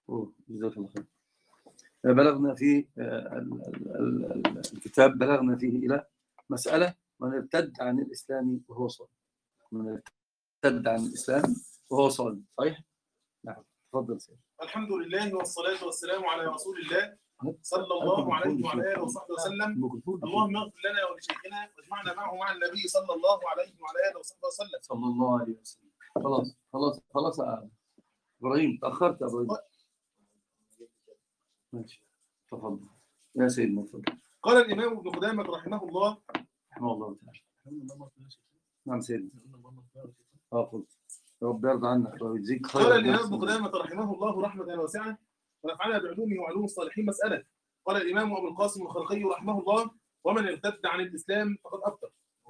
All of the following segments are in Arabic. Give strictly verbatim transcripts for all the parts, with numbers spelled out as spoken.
جزاك الله خير. بلغنا في الكتاب بلغنا فيه إلى مسألة من ارتد عن الإسلام وهو صالح. من ارتد عن الإسلام وهو صالح، صحيح؟ نعم، تفضل سيدي. الحمد لله والصلاة والسلام على رسول الله صلى الله عليه وعلى آله وصحبه وسلم. اللهم اغفر لنا ولشيخنا واجمعنا معه مع النبي صلى الله عليه وعلى آله وصحبه وسلم. صلى الله عليه وسلم. خلاص خلاص خلاص يا إبراهيم، تأخرت يا إبراهيم. ماشي، تفضل يا سيدنا. تفضل. قال الإمام ابن قدامة رحمه الله رحمه الله تعالى. نعم سيدنا. اه قلت رب يرضى عنك ويجزيك خير. قال الإمام ابن قدامة رحمه الله رحمة واسعة ونفعنا بعلومه وعلوم الصالحين مسألة. قال الإمام أبو القاسم الخرقي رحمه الله: ومن ارتد عن الإسلام فقد أبطل.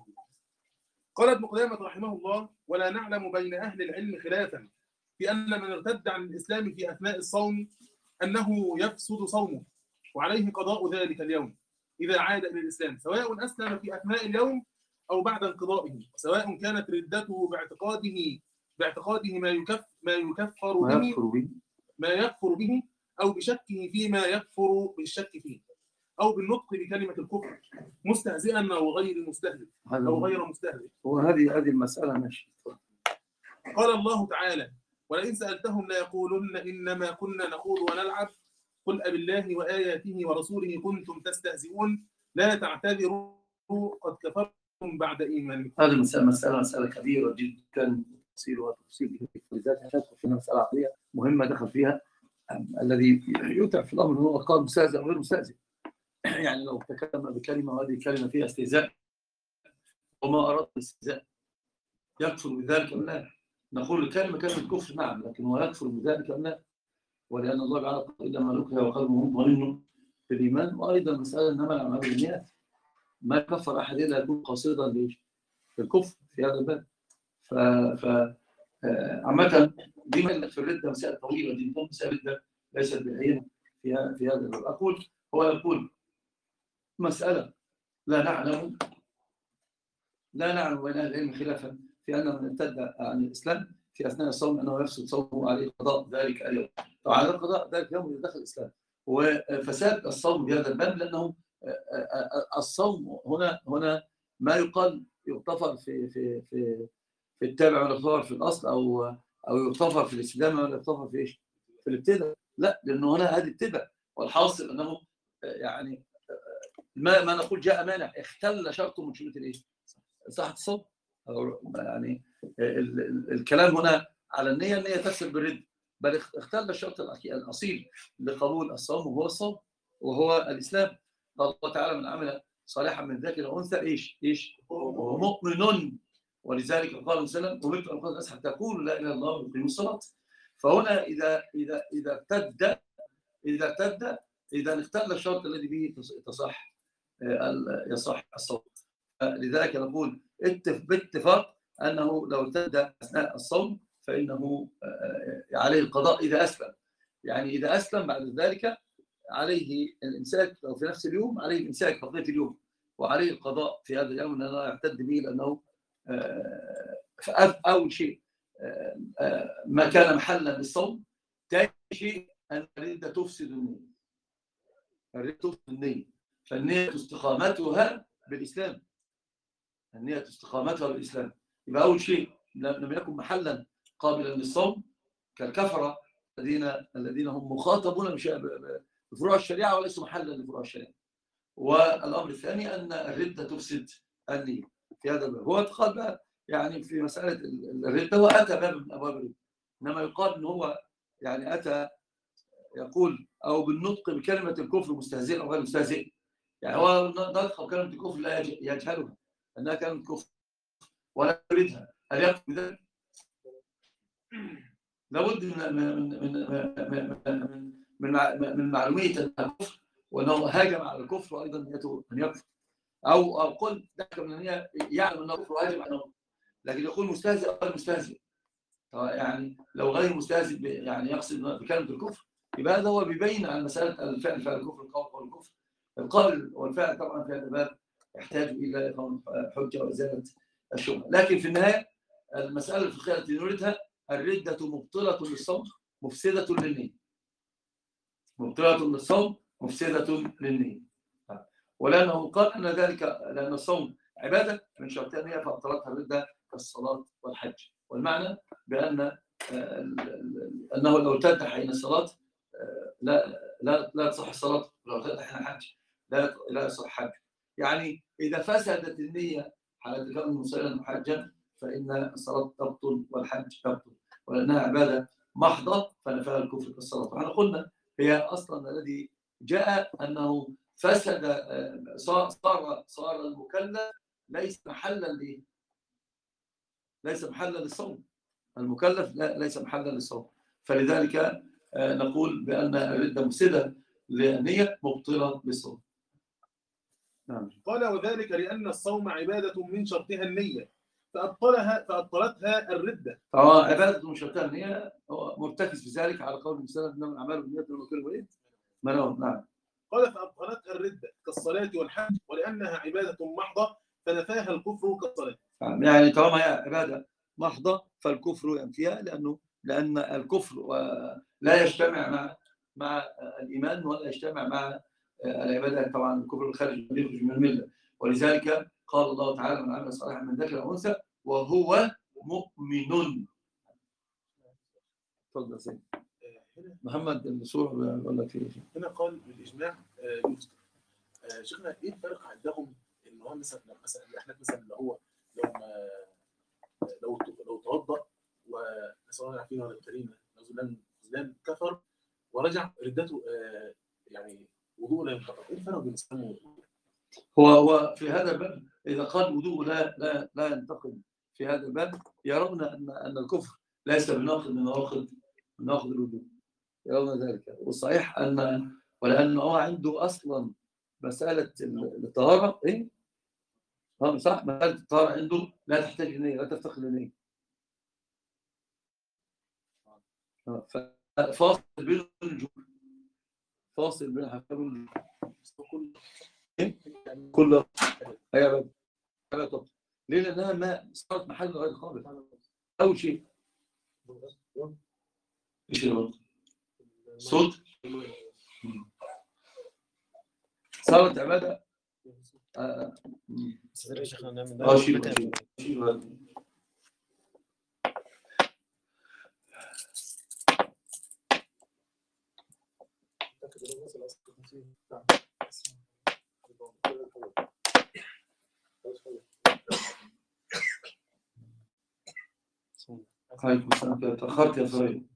قال ابن قدامة رحمه الله: ولا نعلم بين أهل العلم خلافا في أن من ارتد عن الإسلام في أثناء الصوم أنه يفسد صومه وعليه قضاء ذلك اليوم إذا عاد إلى الإسلام، سواء أسلم في أثناء اليوم أو بعد انقضائه، وسواء كانت ردته باعتقاده باعتقاده ما يكف ما يكفر به ما يكفر به أو بشكه فيما يكفر بالشك فيه، أو بالنطق بكلمة الكفر مستهزئا أو غير مستهزئ أو غير مستهزئ. وهذه هذه المسألة ماشي. قال الله تعالى: ولئن سألتهم ليقولن إنما كنا نخوض ونلعب قل أبالله وآياته ورسوله كنتم تستهزئون لا تعتذروا قد كفرتم بعد إيمانكم. هذه المسألة مسألة مسألة كبيرة جدا، تفصيل وتفصيل لذات هندخل فيها مسألة عقلية مهمة دخل فيها الذي يتعب في الأمر هو قال مستهزئ أو غير مستهزئ. يعني لو تكلم بكلمة وهذه الكلمة فيها استهزاء وما أراد الاستهزاء يكفر بذلك أم لا؟ نقول الكلمة كلمة كفر نعم، لكن هو يكفر بذلك أم لا؟ ولأن الله تعالى قال إلا من أكره وقلبه مطمئن في الإيمان. وأيضا مسألة إنما الأعمال بالنيات، ما يكفر أحد إلا يكون قاصدا في الكفر في هذا الباب. ف ف عامة دي من في الردة مسائل طويلة جدا، مسائل الردة ليست بالعين في في هذا الباب. أقول هو يقول مسألة لا نعلم لا نعلم بين أهل العلم خلافا في أن من ارتد عن الإسلام في أثناء الصوم أنه يفسد صومه عليه قضاء ذلك اليوم. طبعا هذا القضاء ذلك اليوم إذا دخل الإسلام وفساد الصوم بهذا الباب، لأنه الصوم هنا هنا ما يقال يغتفر في في في في التابع ولا يغتفر في الأصل أو أو يغتفر في الاستدامة ولا يغتفر في إيش؟ في الابتداء. لا، لأنه هنا هذه ابتداء، والحاصل أنه يعني ما ما نقول جاء مانع اختل شرط من شروط الايه؟ صحة الصوم. يعني ال ال الكلام هنا على النية، النية تفسد بالرد، بل اختل الشرط الأصيل لقبول الصوم وهو الصوم وهو الإسلام. قال الله تعالى: من عمل صالحا من ذكر وأنثى ايش ايش وهو مؤمن. ولذلك قال صلى الله عليه وسلم: أمرت أن أقول الناس حتى تقولوا لا إله إلا الله ويقيموا الصلاة. فهنا إذا إذا إذا ارتد إذا ارتد إذا اختل الشرط الذي به تصح يصح الصوم. لذلك نقول باتفاق أنه لو ارتد أثناء الصوم فإنه عليه القضاء إذا أسلم. يعني إذا أسلم بعد ذلك عليه الإمساك، أو في نفس اليوم عليه الإمساك بقية اليوم، وعليه القضاء في هذا اليوم لأنه يعتد به، لأنه أول شيء ما كان محلا للصوم. ثاني شيء أن الردة تفسد النية، الردة تفسد النية، فالنية استقامتها بالإسلام، النية استقامتها بالإسلام. يبقى أول شيء لم يكن محلا قابلا للصوم كالكفرة الذين الذين هم مخاطبون بفروع الشريعة وليسوا محلا لفروع الشريعة. والأمر الثاني أن الردة تفسد النية في هذا الباب. هو قال بقى يعني في مسألة الردة هو أتى باب من أبواب الردة، إنما يقال إن هو يعني أتى يقول أو بالنطق بكلمة الكفر مستهزئ أو غير مستهزئ. يعني هو نطق بكلمة الكفر لا يجهلها أنها كلمة كفر ولا يريدها، هل يكفر بذلك؟ لابد من من من من من من معلومية الكفر وأنه هاجم على الكفر وأيضا نيته أن يكفر، أو أو قل ذلك من أن يعلم أنه كفر وهاجم على، لكن يقول مستهزئ أو غير مستهزئ. يعني لو غير مستهزئ يعني يقصد بكلمة الكفر، يبقى هذا هو بيبين عن مسألة الفعل فعل الكفر، القول قول الكفر. القول والفعل طبعا في هذا الباب يحتاج إلى إقامة حجة وإزالة الشبهة. لكن في النهاية المسألة الفقهية التي نريدها: الردة مبطلة للصوم مفسدة للنية. مبطلة للصوم مفسدة للنية. ولأنه قال أن ذلك لأن الصوم عبادة من شرطها النية فأبطلتها الردة كالصلاة والحج. والمعنى بأن أنه لو ارتد حين الصلاة لا لا لا تصح الصلاة، ولو ارتد حين الحج لا لا يصح الحج. يعني إذا فسدت النية على كونه مصليا محجا فإن الصلاة تبطل والحج تبطل، ولأنها عبادة محضة فنفاها الكفر كالصلاة. وعلى قلنا هي أصلا الذي جاء أنه فسد صار صار المكلف ليس محلا ل ليس محلا للصوم. المكلف لا ليس محلا للصوم، فلذلك نقول بأن الردة مفسدة للنية مبطلة للصوم. نعم. قال وذلك لأن الصوم عبادة من شرطها النية فأبطلها فأبطلتها الردة. فهو عبادة من شرطها النية، هو مرتكز في ذلك على قول المسلم إنما الأعمال بالنيات وكل وإيه منون. نعم. قال فأبطلتها الردة كالصلاة والحج ولأنها عبادة محضة فنفاها الكفر كالصلاة. يعني طالما هي عبادة محضة فالكفر ينفيها، لأنه لأن الكفر لا يجتمع مع مع الإيمان ولا يجتمع مع العبادات. طبعا الكفر الخارج يخرج من الملة، ولذلك قال الله تعالى من عمل صالحا من ذكر أو أنثى وهو مؤمن. تفضل سيدي محمد الصورة بيقول لك فيه. هنا قال بالإجماع يفطر. شيخنا إيه الفرق عندهم إن هو مثلا مثلا إحنا مثلا اللي هو لو ما لو لو توضأ ونسأل الله العافية والكريمة نزلان نزلان كفر ورجع ردته يعني وضوء لا ينتقد. إيه الفرق بين الإسلام والوضوء؟ هو هو في هذا الباب إذا قال وضوء لا لا لا ينتقد في هذا الباب يرون أن أن الكفر ليس بناقض من نواقض من نواقض الوضوء، يرون ذلك. والصحيح أن ولأنه هو عنده أصلا مسألة الطهارة إيه؟ ها صح، مسألة الطهارة عنده لا تحتاج لنية، لا تفتقر لنية. فاصل بين الجمهور، فاصل بين حكام كل هي بقى طب ليه؟ لأنها ما صارت محل غير خالص. أول شيء ايش الوقت؟ صوت صارت عبادة. اه اه شيء عليكم السلام. تأخرت يا فريد.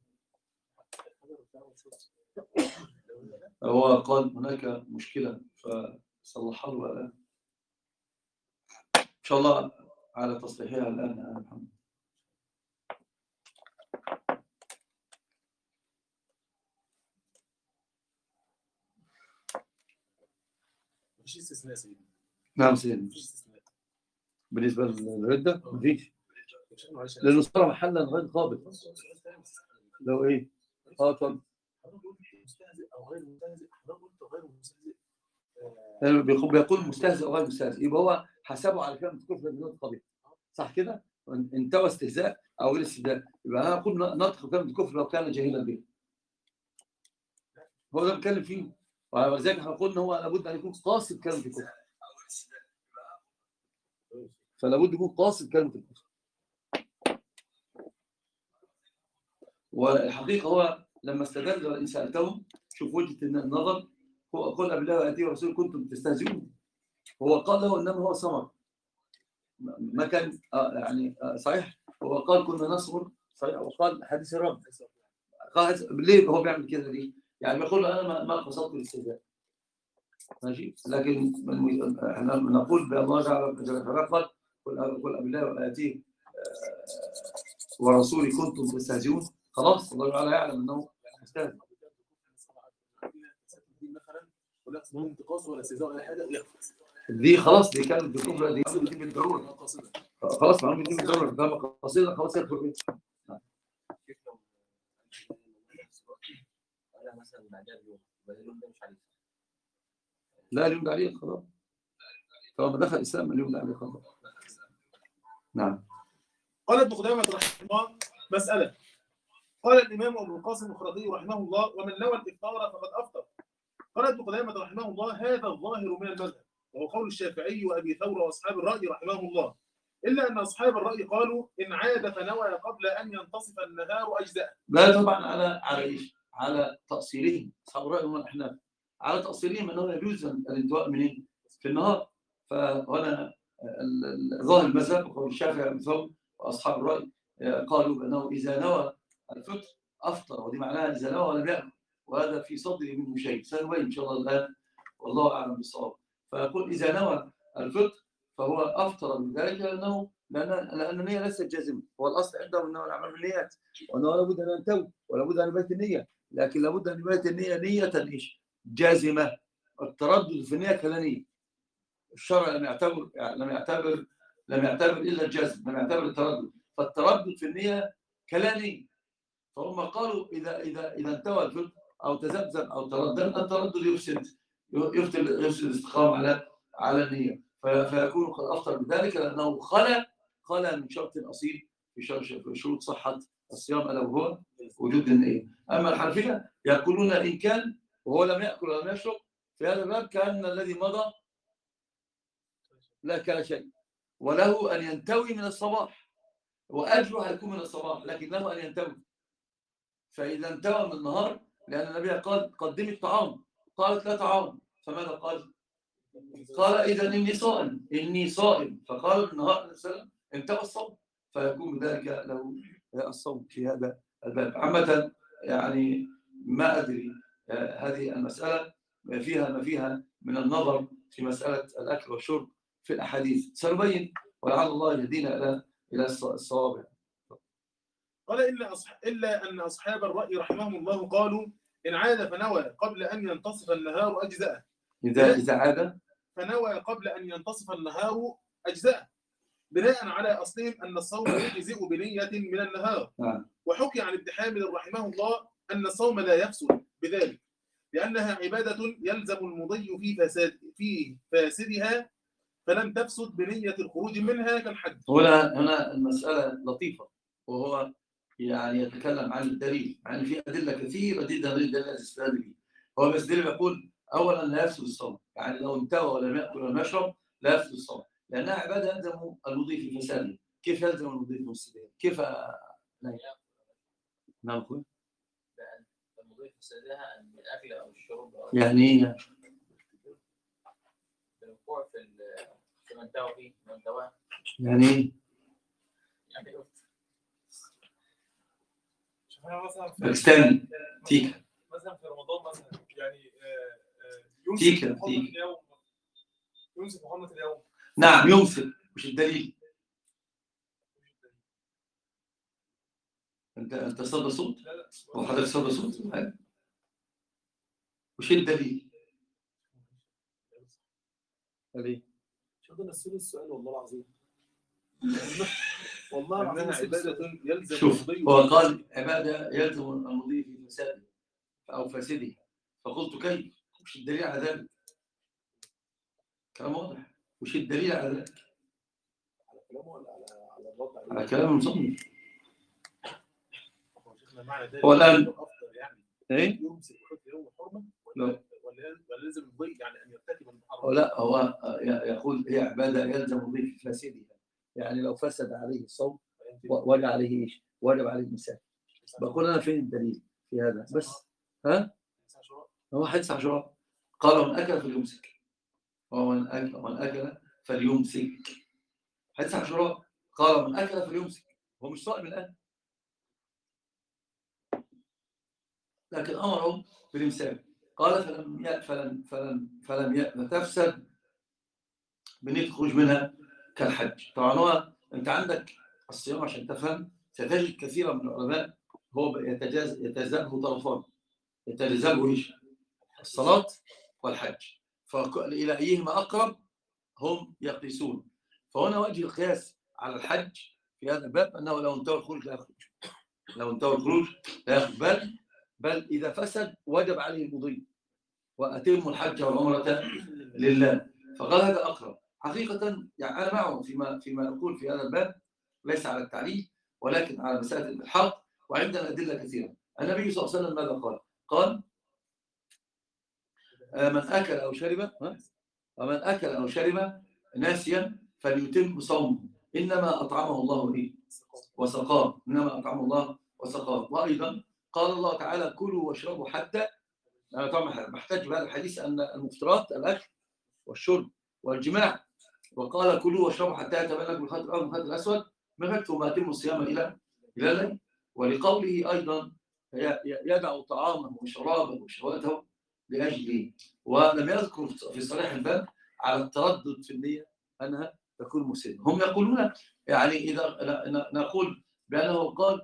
هو قال هناك مشكلة فصلحها له الآن إن شاء الله على تصليحها الآن يا محمد. مفيش استثناء سيدي. نعم سيدي. مفيش استثناء بالنسبة للردة مفيش، لأنه صار محلا غير قابل. لو إيه؟ اه طب مستهزئ او غير مستهزئ. حضرتك قلت غير مستهزئ. يعني بيقول مستهزئ او غير مستهزئ، يبقى هو حسبه على كلمه كفر بدون قبيح، صح كده؟ انتوى استهزاء او غير استهزاء، يبقى انا اقول نطق كلمه كفر لو كان جاهلا به. هو ده بيتكلم فيه، ولذلك احنا قلنا هو لابد ان يكون قاصد كلمه الكفر، فلابد يكون قاصد كلمه الكفر. والحقيقه هو لما استدل وان سالتهم شوف وجهه النظر، هو قل بالله وآتيه ورسوله كنتم تستهزئون. هو قال له انما هو صمد، ما كان آه يعني آه صحيح. هو قال كنا نصبر صحيح، وقال حديث الرب قال ليه هو بيعمل كده ليه؟ يعني بيقول انا ما, ما قصدت الاستهزاء ماشي، لكن احنا نقول بالله جل قال قل بالله وآتيه ورسوله كنتم تستهزئون. خلاص الله تعالى يعلم انه مستهزئ. ولا انتقاص ولا استهزاء ولا حاجه يغفر. دي خلاص دي كانت بالكفر، دي دي بالضروره خلاص معلومه دي بالضروره، ده قصيده خلاص يكفر بيه. مثلا بعدها بيوم اليوم ده مش عليه. لا اليوم ده عليه خلاص، طالما دخل الاسلام اليوم ده عليه خلاص. نعم. قال ابن قدامه رحمه الله مساله قال الإمام أبو القاسم الخرقي رحمه الله: ومن نوى الإفطار فقد أفطر. قال ابن قدامة رحمه الله: هذا الظاهر من المذهب، وهو قول الشافعي وأبي ثور وأصحاب الرأي رحمهم الله، إلا أن أصحاب الرأي قالوا إن عاد فنوى قبل أن ينتصف النهار أجزاء. لا طبعا على على إيش؟ على تأصيلهم، أصحاب الرأي هم الأحناف، على تأصيلهم أنه يجوز الانتواء منين؟ في النهار. فهنا ظاهر المذهب وقول الشافعي وأبي ثور وأصحاب الرأي قالوا بأنه إذا نوى الفطر أفطر، ودي معناها إذا نوى ولم يأكل، وهذا في صدري منه شيء سنبين إن شاء الله الآن والله أعلم بالصواب. فيقول إذا نوى الفطر فهو أفطر من ذلك لأنه لأن لأن النية ليست جازمة. هو الأصل عندهم أنه الأعمال بالنيات، وأنه لابد أن ينتوي ولابد أن يبيت النية، لكن لابد أن يبيت النية نية إيش؟ جازمة. التردد في النية كلا نية. الشرع لم يعتبر لم يعتبر لم يعتبر إلا الجزم، لم يعتبر التردد. فالتردد في النية كلا نية. فهم قالوا إذا إذا إذا انتوى الفطر أو تذبذب أو تردد، التردد يفسد يفسد يفسد الاستقامة على على النية، فيكون قد أفطر بذلك لأنه خلى خلى من شرط أصيل في شروط صحة الصيام، ألا وهو وجود النية. أما الحنفية يقولون إن كان وهو لم يأكل ولم يشرب في هذا الباب كأن الذي مضى لا كان شيء، وله أن ينتوي من الصباح، وأجره هيكون من الصباح، لكن له أن ينتوي. فإذا انتوى من النهار، لأن النبي قال قدمي الطعام، قالت لا طعام، فماذا قال؟ قال إذا إني صائم إني صائم فقال النهار عليه السلام انتهى الصوم، فيكون بذلك له الصوم في هذا الباب. عامة يعني ما أدري هذه المسألة فيها ما فيها من النظر في مسألة الأكل والشرب في الأحاديث، سنبين ولعل الله يهدينا إلى إلى الصواب. قال إلا أصح... إلا أن أصحاب الرأي رحمهم الله قالوا إن عاد فنوى قبل أن ينتصف النهار أجزاء. إذا إذا عاد فنوى قبل أن ينتصف النهار أجزاء، بناء على أصلهم أن الصوم يجزئ بنية من النهار. نعم. وحكي عن ابن حامد رحمه الله أن الصوم لا يفسد بذلك، لأنها عبادة يلزم المضي في فساد في فاسدها، فلم تفسد بنية الخروج منها كالحج. هنا هنا المسألة لطيفة، وهو يعني يتكلم عن الدليل، يعني في أدلة كثيرة جدا جدا تستدل به. هو بس دليل يقول أولا لا يفسد الصوم، يعني لو انتوى ولم يأكل ولم يشرب لا يفسد الصوم، لأنها عبادة يلزم المضي في فسادها. كيف يلزم المضي في فسادها؟ كيف لا نعم أخوي؟ المضي في فسادها أن الأكل أو الشرب أو يعني إيه؟ الوقوع في في من انتوى فيه من انتوى يعني إيه؟ يعني مثلا باكستاني تيكا مثلا في رمضان مثلا يعني يمسك تيكا حرمة تيكا اليوم، يمسك حرمة اليوم. نعم يمسك، مش الدليل. انت انت صدى صوت وحضرتك صدى صوت، وش الدليل؟ ليه؟ شو بدنا نسأل السؤال والله العظيم. والله العظيم عبادة يلزم. شوف هو قال عبادة يلزم المضي في فساده أو فاسده، فقلت كيف؟ وش الدليل على ذلك؟ كلام واضح. وش الدليل على ذلك؟ على كلامه ولا على على الرد عليه؟ على كلام المصنف. هو الآن يعني إيه؟ يمسك حد يوم حرمة ولا ولا لازم يضيع يعني أن يرتكب المحرم؟ لا هو يقول هي عبادة يلزم المضي في فاسدها، يعني لو فسد عليه الصوم وجب عليه إيش؟ وجب عليه المساك. بقول أنا فين الدليل في هذا؟ بس ها؟ هو حديث عشرة قال من أكل فليمسك، ومن أكل ومن أكل فليمسك. حديث عشرة قال من أكل فليمسك، هو مش صائم الآن، لكن أمرهم بالإمساك. قال فلم ي... فلم فلم فلم ي... تفسد بنية الخروج منها كالحج. طبعا هو أنت عندك الصيام عشان تفهم ستجد كثيرا من العلماء هو يتجاز يتجزأه طرفان، يتجزأه إيش؟ الصلاة والحج، فإلى أيهما أقرب هم يقيسون. فهنا وجه القياس على الحج في هذا الباب أنه لو انتهى الخروج لا يخرج، لو انتهى الخروج لا يخرج، بل بل إذا فسد وجب عليه المضي وأتم الحج والعمرة لله. فقال هذا أقرب حقيقة. يعني أنا معه فيما فيما أقول في هذا الباب، ليس على التعليل ولكن على مسألة الحق. وعندنا أدلة كثيرة. النبي صلى الله عليه وسلم ماذا قال؟ قال من أكل أو شرب ومن أكل أو شرب ناسيا فليتم صومه إنما أطعمه الله إيه؟ وسقاه. إنما أطعمه الله وسقاه. وأيضا قال الله تعالى كلوا واشربوا حتى، أنا طبعا محتاج بهذا الحديث أن المفطرات الأكل والشرب والجماع، وقال كلوا واشربوا حتى يتبين لكم الخيط الأبيض من الخيط الأسود من الفجر ثم أتموا الصيام إلى إلى الليل. ولقوله أيضا يدع طعامه وشرابه وشهوته لأجله. ولم يذكر في صريح الباب على التردد في النية أنها تكون مسلمة. هم يقولون يعني إذا نقول بأنه قال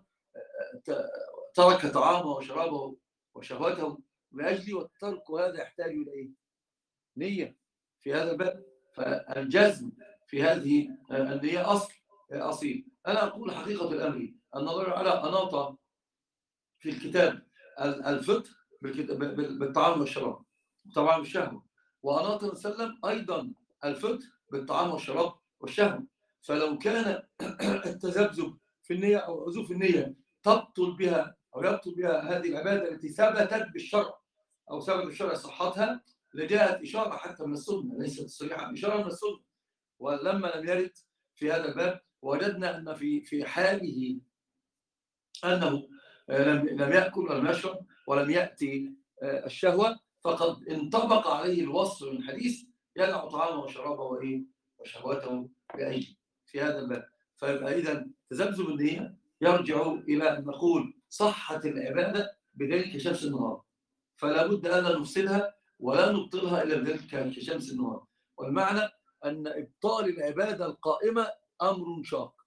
ترك طعامه وشرابه وشهوته لأجلي، والترك هذا يحتاج إلى إيه؟ نية في هذا الباب. فالجزم في هذه النية أصل أصيل. أنا أقول حقيقة الأمر أن الله على أناط في الكتاب الفطر بالطعام والشراب طبعا بالشهوة، وأناط وسلم أيضا الفطر بالطعام والشراب والشهوة. فلو كان التذبذب في النية أو عزوف النية تبطل بها أو يبطل بها هذه العبادة التي ثبتت بالشرع أو ثبت بالشرع صحتها لجاءت إشارة حتى من السنة، ليست صريحة، إشارة من السنة. ولما لم يرد في هذا الباب وجدنا أن في في حاله أنه لم يأكل ولم يشرب ولم يأتي الشهوة، فقد انطبق عليه الوصف من حديث يدع طعامه وشرابه وإيه وشهوته بأجله في هذا الباب. فيبقى إذن تذبذب النية يرجع إلى أن نقول صحة العبادة بذلك شمس النهار، فلا بد أن لا نفسدها ولا نبطلها إلا بذلك كشمس النهار. والمعنى أن إبطال العبادة القائمة أمر شاق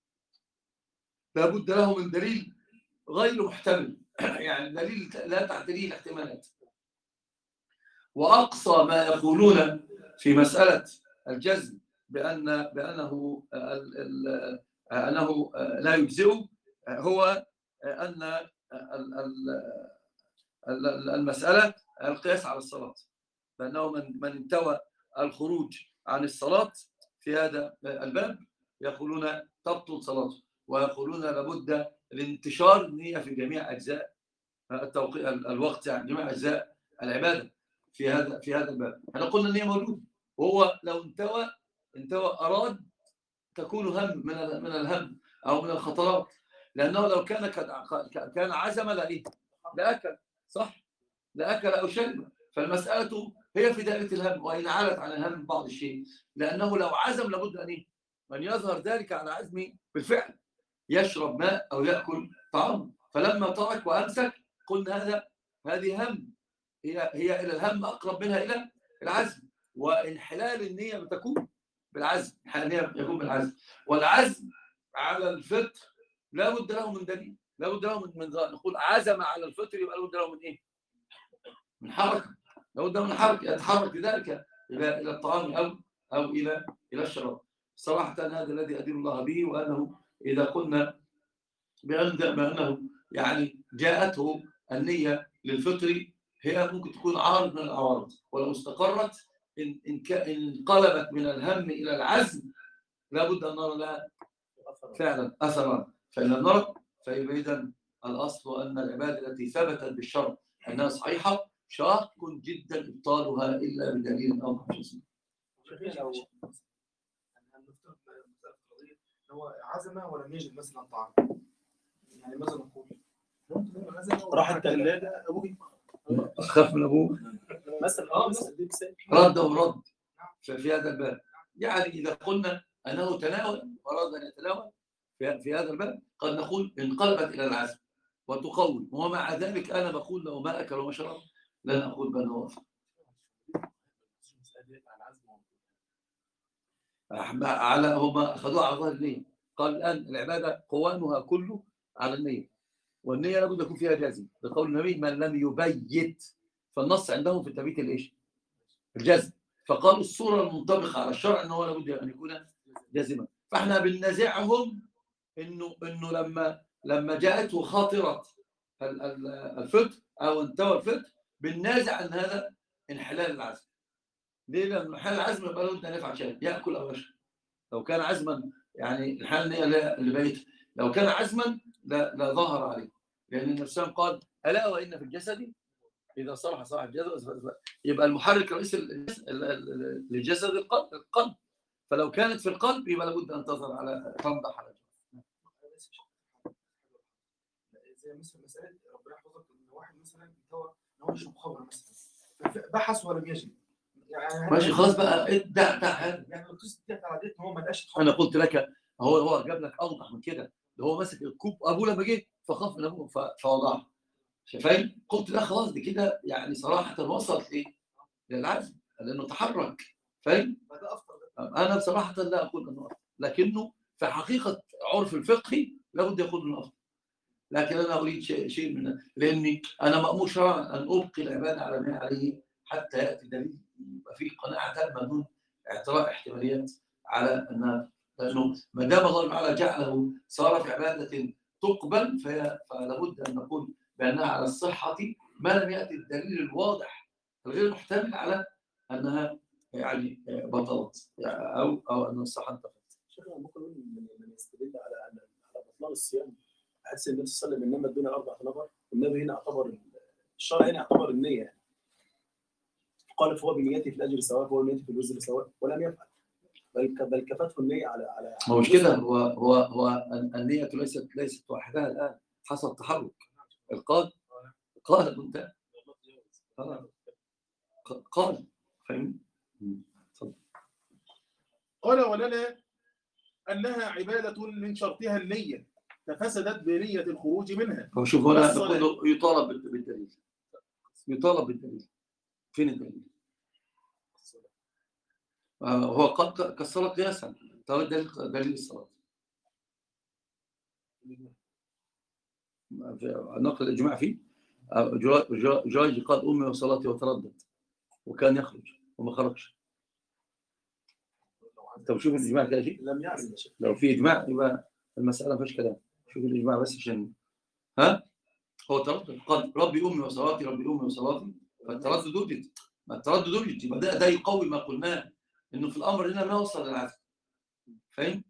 لا بد له من دليل غير محتمل، يعني دليل لا تعتريه الاحتمالات. وأقصى ما يقولون في مسألة الجزم بأن بأنه أنه لا يجزئ هو أن المسألة القياس على الصلاة، لأنه من من انتوى الخروج عن الصلاة في هذا الباب يقولون تبطل صلاته، ويقولون لابد لانتشار النية في جميع أجزاء التوقيت الوقت، يعني جميع أجزاء العبادة في هذا في هذا الباب. احنا قلنا النية موجودة، وهو لو انتوى انتوى أراد تكون هم من من الهم أو من الخطرات، لأنه لو كان كان عزم لإيه لأكل، صح؟ لأكل أو شرب. فالمسألة هي في دائرة الهم، وإن علت عن الهم بعض الشيء، لأنه لو عزم لابد أن إيه؟ أن يظهر ذلك على عزمه بالفعل، يشرب ماء أو يأكل طعام. فلما ترك وأمسك قلنا هذا هذه هم، هي هي إلى الهم أقرب منها إلى العزم. وانحلال النية بتكون بالعزم، انحلال النية يكون بالعزم. والعزم على الفطر لا بد له من دليل، لا بد له من من نقول عزم على الفطر يبقى لا بد له من إيه؟ من حركة، لا بد من حركة يتحرك بذلك إلى إلى الطعام أو أو إلى إلى الشراب. صراحة هذا الذي أدين الله به، وأنه إذا قلنا بأن بأنه يعني جاءته النية للفطر هي ممكن تكون عارض من الأعوارض، ولو استقرت إن إن انقلبت من الهم إلى العزم لابد أن نرى لها فعلا أثرا. فإن نرى فيبقى إذن الأصل أن العبادة التي ثبتت بالشرع أنها صحيحة شاق جدا إبطالها إلا بدليل أو محجز. لو هو عزم ولم يجد مثلا طعام، يعني مثلا نقول راح الثلاجة أبوي أخاف من أبوه مثلا اه مثلا رد ورد في هذا الباب. يعني إذا قلنا أنه تناول ورد أن يتناول في هذا الباب قد نقول انقلبت إلى العزم وتقوي، ومع ذلك أنا بقول له ما أكل وما شرب لن أقول بأنه وفق. على هما أخذوها على ظهر النية. قال الآن العبادة قوامها كله على النية، والنية لابد يكون فيها جازم، بقول النبي من لم يبيت، فالنص عندهم في التبيت الإيش؟ الجزم. فقالوا الصورة المنطبقة على الشرع أنه لابد أن يكون جازما. فإحنا بننازعهم إنه إنه لما لما جاءته خاطرة الفطر أو انتوى الفطر بننازع أن هذا انحلال العزم. ليه؟ لأن انحلال العزم يبقى لابد أن يفعل شيء، يأكل أو يشرب. لو كان عزما يعني الحال اللي بيت لو كان عزما لا لا ظهر عليه، لأن النبي صلى الله عليه وسلم قال ألا وإن في الجسد إذا صلح صلح الجسد، يبقى المحرك الرئيسي للجسد القلب القلب فلو كانت في القلب يبقى لابد أن تظهر على تنضح على الجسد. زي مثلا مساله ربنا يحفظك ان واحد مثلا هو ان هو يشرب خمر مثلا بحث ولم يجد يعني ماشي خلاص بقى دع دع هذا. يعني لو تستطيع على ديت هو ما لقاش. انا قلت لك هو هو جاب لك اوضح من كده، ده هو ماسك الكوب ابوه لما جه فخاف من ابوه فوضعه، شايفين؟ قلت لا خلاص دي كده يعني صراحه وصلت ايه للعزم لانه تحرك، فاهم؟ فده افضل. انا بصراحه لا اقول انه افضل، لكنه في حقيقه عرف الفقه لابد يقول انه افضل، لكن انا اريد شيء شيء من لاني انا مامور شرعا ان ابقي العباده على ما عليه حتى ياتي دليل يبقى في قناعه تامه دون اعتراء احتماليات على انها، لانه ما دام الله تعالى جعله صار في عباده تقبل فلا بد ان نقول بانها على الصحه ما لم ياتي الدليل الواضح الغير محتمل على انها يعني بطلت او او ان الصحه انتقلت. شيخنا ممكن نقول من يستدل على ان على بطلان الصيام حديث النبي صلى الله عليه وسلم انما الدنيا اربعه نفر، والنبي هنا اعتبر الشرع هنا اعتبر النيه يعني. قال فهو بنيته في الاجر سواء فهو بنيته في الوزر سواء ولم يفعل بل بل كفته النيه على على هو مش كده، هو هو هو النيه ليست ليست وحدها الان، حصل تحرك القال قال انت قال فاهم. قال ولنا انها عباده من شرطها النيه ففسدت بنيه الخروج منها. هو شوف هنا نقول يطالب بالدليل، يطالب بالدليل، فين الدليل؟ هو قد كالصلاة قياسا، ترى دليل دليل الصلاة نقل الإجماع فيه. جريج قال أمي وصلاتي وتردد وكان يخرج وما خرجش. طب شوف الإجماع كده شيء لم يعلم. لو في إجماع يبقى المسألة ما فيش كلام. شوف الإجماع بس عشان ها هو تردد قال ربي أمي وصلاتي ربي أمي وصلاتي، فالتردد وجد، ما التردد وجد يبقى ده ده يقوي ما قلناه إنه في الأمر هنا ما وصل للعزم، فاهم؟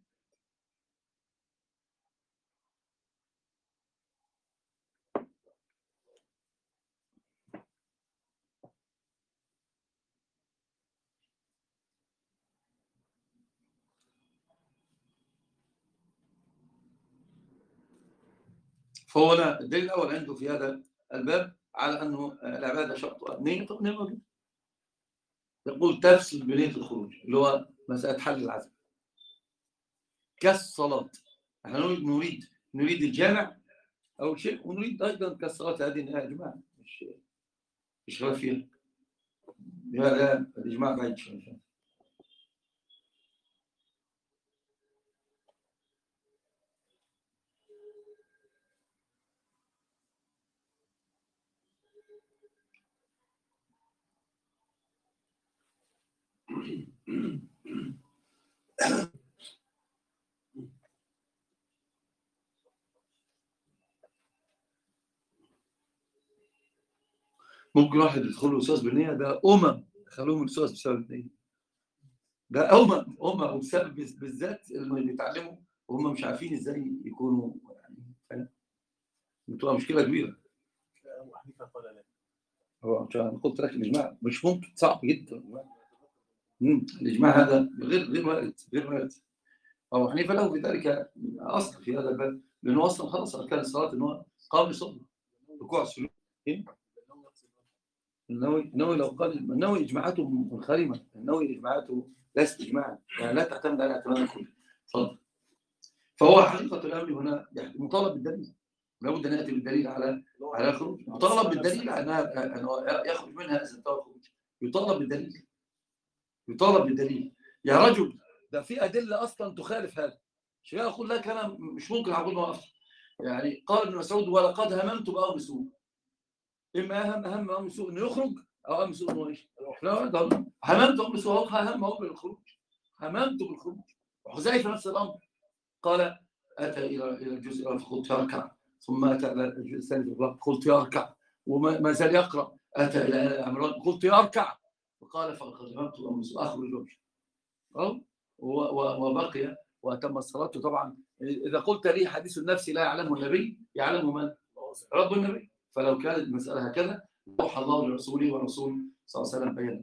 فهو لا الدليل الأول عنده في هذا الباب على أنه العبادة شرط النية. طب نية موجودة، يقول تفسد بنية الخروج اللي هو مسألة حل العزم كالصلاة. احنا نريد نريد الجامع أول شيء، ونريد أيضا كالصلاة هذه النهاية يا جماعة مش مش خلاف فيها، هذا الإجماع بعيد شوية. ممكن واحد يدخل له وسواس بالنية، ده أمم خلوهم الوسواس بسبب النية، ده أمم أمم وبسبب بالذات اللي بيتعلموا وهم مش عارفين إزاي يكونوا يعني فاهم، بتبقى مشكلة كبيرة. هو عشان قلت لك الإجماع مش ممكن، صعب جدا. امم الإجماع هذا غير غير وارد غير وارد. أبو حنيفة له في ذلك أصل في هذا الباب، لأنه أصلا خلص أركان الصلاة إنه هو قام يصلي ركوع السجود. النووي النووي لو قال النووي إجماعاته منخرمة، النووي إجماعاته ليست إجماعا يعني لا تعتمد على اعتماد الكل. تفضل. فهو حقيقة الأمر هنا مطالب بالدليل، لابد أن يأتي بالدليل على على الخروج، مطالب بالدليل أنه يخرج منها إذا انتهى الخروج، يطالب بالدليل يطالب بالدليل يا رجل، ده في أدلة أصلا تخالف هذا. شيء أقول لك أنا مش ممكن أقول ما أفضل. يعني قال ابن مسعود ولقد هممت بأمر سوء، إما أهم أهم أمر سوء إنه يخرج أو أمر سوء إنه إيش؟ هممت بأمر سوء هو أهم أمر بالخروج، هممت بالخروج. وحذيفة نفس الأمر قال أتى إلى إلى الجزء الأول فقلت يركع، ثم أتى إلى الجزء الثاني فقلت يركع، وما زال يقرأ أتى إلى عمران قلت يركع، وقال فقد هممت بأمر سوء أخرج وجه. وبقي واتم الصلاه. طبعا اذا قلت لي حديث النفس لا يعلمه النبي، يعلمه من؟ رب النبي. فلو كانت المساله هكذا اوحى الله لرسوله ورسول صلى الله عليه وسلم بينه.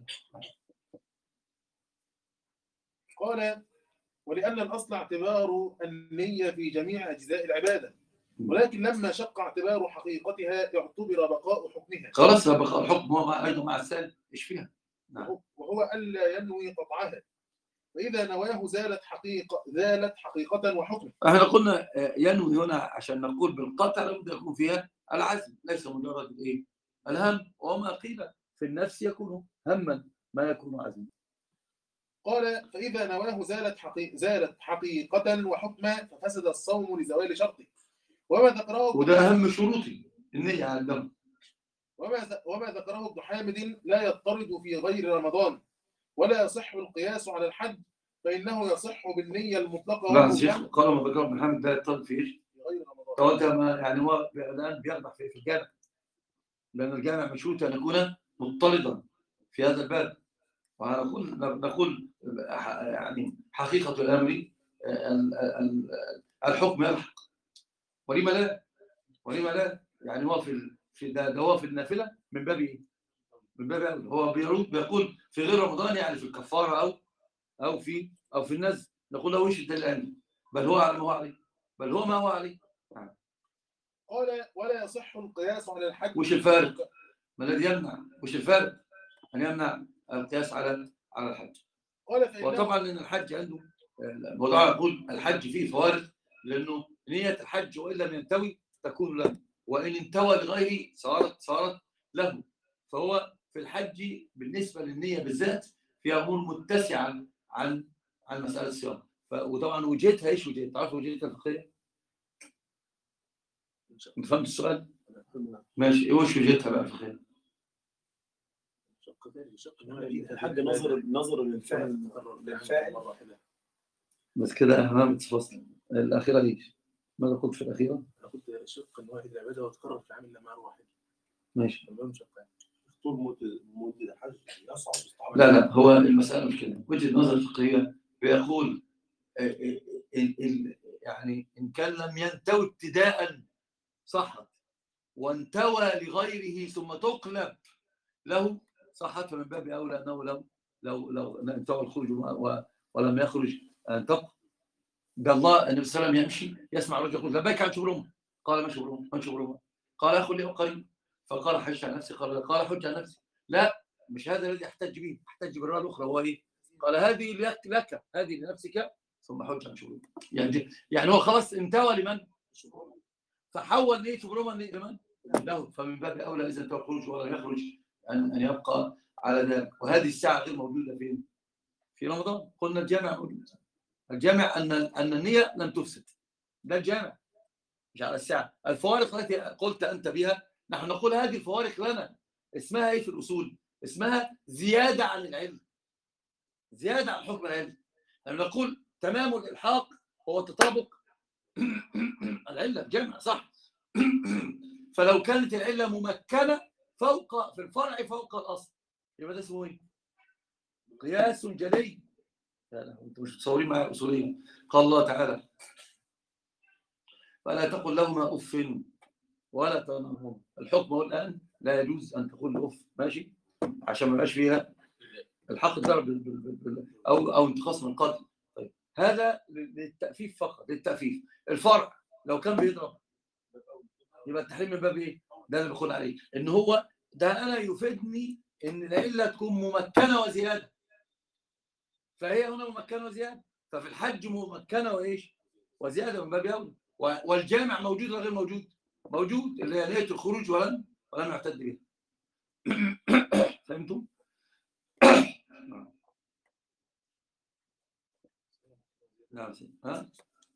قال ولأن الأصل اعتبار النية في جميع أجزاء العبادة، ولكن لما شق اعتبار حقيقتها اعتبر بقاء حكمها. خلاص بقاء الحكم هو ايضا مع السالب، ايش فيها؟ نعم. وهو ألا ينوي قطعها، فإذا نواه زالت حقيقة زالت حقيقة وحكما. احنا قلنا ينوي هنا عشان نقول بالقطع لابد يكون فيها العزم، ليس مجرد الايه؟ الهم. وما قيل في النفس يكون هما ما يكون عزما. قال فإذا نواه زالت حقيقة زالت حقيقة وحكما ففسد الصوم لزوال شرطه. وما ذكره وده أهم شروطي النية على الدم. وما وما ذكره ابن حامد لا يضطرد في غير رمضان، ولا يصح القياس على الحج، فإنه يصح بالنية المطلقة. لا شيخ قال ما ذكره ابن حامد لا يضطرد في ايش؟ في غير رمضان. طب ما يعني هو الآن بيقدح في الجامع، لأن الجامع مشروط أن يكون مضطردا في هذا الباب. ونقول نقول يعني حقيقة الأمر الحكم يلحق، ولما لا؟ ولما لا؟ يعني هو في في ده, ده هو في النافلة من باب ايه؟ من باب هو بيرد بيقول في غير رمضان، يعني في الكفارة أو أو في أو في النزل، نقول له وش الدليل؟ بل هو على ما هو عليه، بل هو ما هو عليه. قال ولا يصح القياس على الحج. وش الفارق؟ ما الذي يمنع؟ وش الفارق أن يمنع القياس على على الحج؟ وطبعا ان الحج عنده موضوع، يقول الحج فيه فوارق، لانه نيه الحج وان لم ينتوي تكون له، وان انتوى لغيره صارت صارت له. فهو في الحج بالنسبه للنيه بالذات في امور متسعه عن عن مساله الصيام. وطبعا وجهتها ايش وجهتها؟ تعرف وجهتها الفقهيه؟ انت فهمت السؤال؟ ماشي، ايش وجهتها بقى الفقهيه؟ الحج نظر نظر للفعل للفاعل. بس كده اهم فصل الاخيره ليش؟ ماذا قلت في الاخيره؟ انا قلت شق ان واحد العباده وتكرر في عامل مع واحد. ماشي. تمام. شق طول مده مده الحج يصعب. لا لا، هو المساله مش كده. وجهه نظر فقهيه بيقول يعني ان كان لم ينتوي ابتداء صحت، وانتوى لغيره ثم تقلب له صحت، فمن باب اولى انه لو لو لو انتوى الخروج ولم يخرج ان تبقى. ده الله النبي صلى الله عليه وسلم يمشي يسمع رجل يقول لبيك عن شبرمه، قال ما شبرمه؟ من شبرمه؟ قال اخو لي قريب، فقال حج عن نفسي، قال قال حج عن نفسي. لا، مش هذا الذي احتج به، احتج بالروايه الاخرى. هو ايه؟ قال هذه لك لك هذه لنفسك ثم حج عن شبرمه. يعني يعني هو خلاص انتوى لمن؟ فحول نيه شبرمه لمن؟ له. فمن باب اولى اذا انتوى الخروج ولم يخرج ان ان يبقى على ذلك. وهذه الساعه غير موجوده فين؟ في رمضان. قلنا الجامع موجود. الجامع أن أن النية لم تفسد، ده الجامع مش على الساعة. الفوارق التي قلت أنت بها نحن نقول هذه الفوارق لنا اسمها إيه في الأصول؟ اسمها زيادة عن العلم، زيادة عن حكم العلم. يعني نقول تمام الإلحاق هو تطابق العلة الجامع صح. فلو كانت العلة ممكنة فوق في الفرع فوق الأصل يبقى ده اسمه إيه؟ قياس جلي. لا انتم مش متصورين معايا اصوليا. قال الله تعالى فلا تقل لهما اف ولا تنهرهما. الحكم الان لا يجوز ان تقول اف، ماشي، عشان ما يبقاش فيها الحق ضرب او او انتقاص من قتل. طيب هذا للتأفيف فقط، للتأفيف. الفرع لو كان بيضرب يبقى التحريم من باب ايه؟ ده اللي بقول عليه ان هو ده انا يفيدني ان العله تكون ممكنه وزياده، فهي هنا ممكنه وزياده. ففي الحج ممكنه وايش؟ وزياده من باب اولى. والجامع موجود ولا غير موجود؟ موجود، اللي هي نيه الخروج ولم ولم يعتد بها. فهمتم؟ نعم. ها؟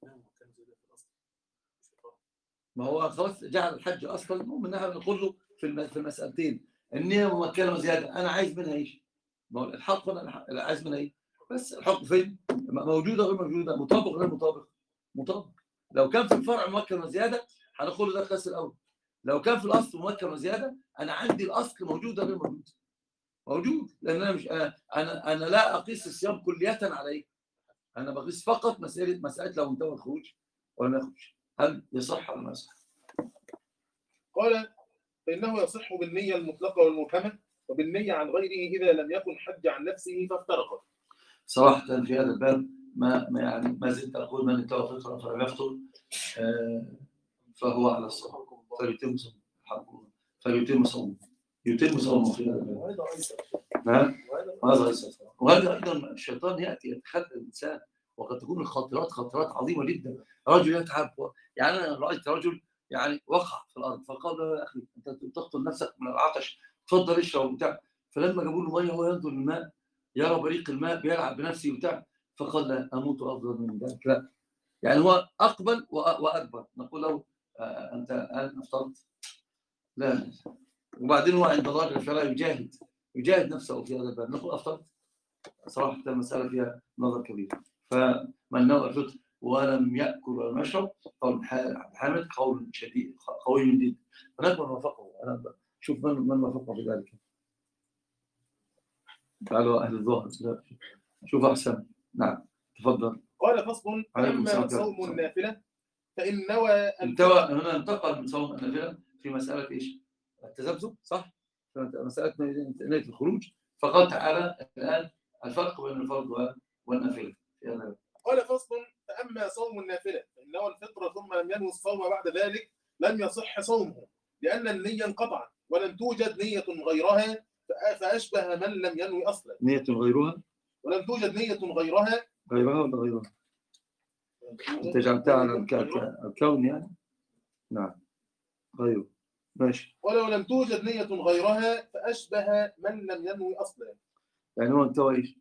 ما هو خلاص جعل الحج اصلا من ناحيه نقول له في في المسالتين النيه ممكنه وزياده. انا عايز منها ايش؟ ما هو الحق انا عايز منها ايه؟ بس الحكم فين؟ موجوده غير موجوده، مطابق غير مطابق، مطابق. لو كان في الفرع ممكن وزياده هنقول ده القياس الاول. لو كان في الاصل ممكن وزياده انا عندي الاصل موجود غير موجود. موجود، لان انا مش انا انا, أنا لا اقيس الصيام كليه على ايه؟ أنا بقيس فقط مسألة مسألة لو انتهى الخروج ولم يخرج، هل يصح ولا ما يصح؟ قال فإنه يصح بالنية المطلقة والمبهمة وبالنية عن غيره إذا لم يكن حج عن نفسه فافترقت. صراحة في هذا الباب ما ما يعني ما زلت أقول من انتهى فطرة فلم يفطر آه، فهو على الصوم فليتم صومه فليتم صومه يتم صومه في هذا الباب. وهذا ايسر. نعم وهذا وهذا ليس وهذا أيضا الشيطان يأتي يتخلى الإنسان، وقد تكون الخاطرات خاطرات عظيمة جدا. رجل يتعب و... يعني أنا رأيت رجل يعني وقع في الأرض فقال له يا أخي أنت تقتل نفسك من العطش، تفضل اشرب وبتاع. فلما جابوا له مية هو ينظر الماء يرى بريق الماء بيلعب بنفسه وبتاع، فقال لا أموت أفضل من ذلك. لا يعني هو أقبل وأكبر. نقول له آه أنت الآن أفطرت؟ لا. وبعدين هو عند الله جل وعلا يجاهد يجاهد نفسه في هذا الباب. نقول أفطرت؟ صراحة المسألة فيها نظر كبير. فمن نوى الفطر ولم يأكل ولم يشرب قول حامد قول شديد قوي جدا. هناك من وافقه، أنا شوف من من وافقه في ذلك. تعالوا أهل الظهر شوف أحسن. نعم تفضل. قال فصل أما صوم النافلة فإن نوى انتوى هنا انتقل من صوم النافلة في مسألة إيش؟ التذبذب صح؟ مسألة نية الخروج. فقال تعالى الآن الفرق بين الفرض والنافلة. قال فصل فأما صوم النافلة فإن نوى الفطر ثم لم ينوي الصوم بعد ذلك لم يصح صومه لأن النية انقطعت ولم توجد نية غيرها فأشبه من لم ينوي أصلا. نية غيرها؟ ولم توجد نية غيرها غيرها ولا غيرها؟ أنت جعلتها على الكون يعني؟ نعم غيره ماشي. ولو لم توجد نية غيرها فأشبه من لم ينوي أصلا. يعني هو انتوى إيش؟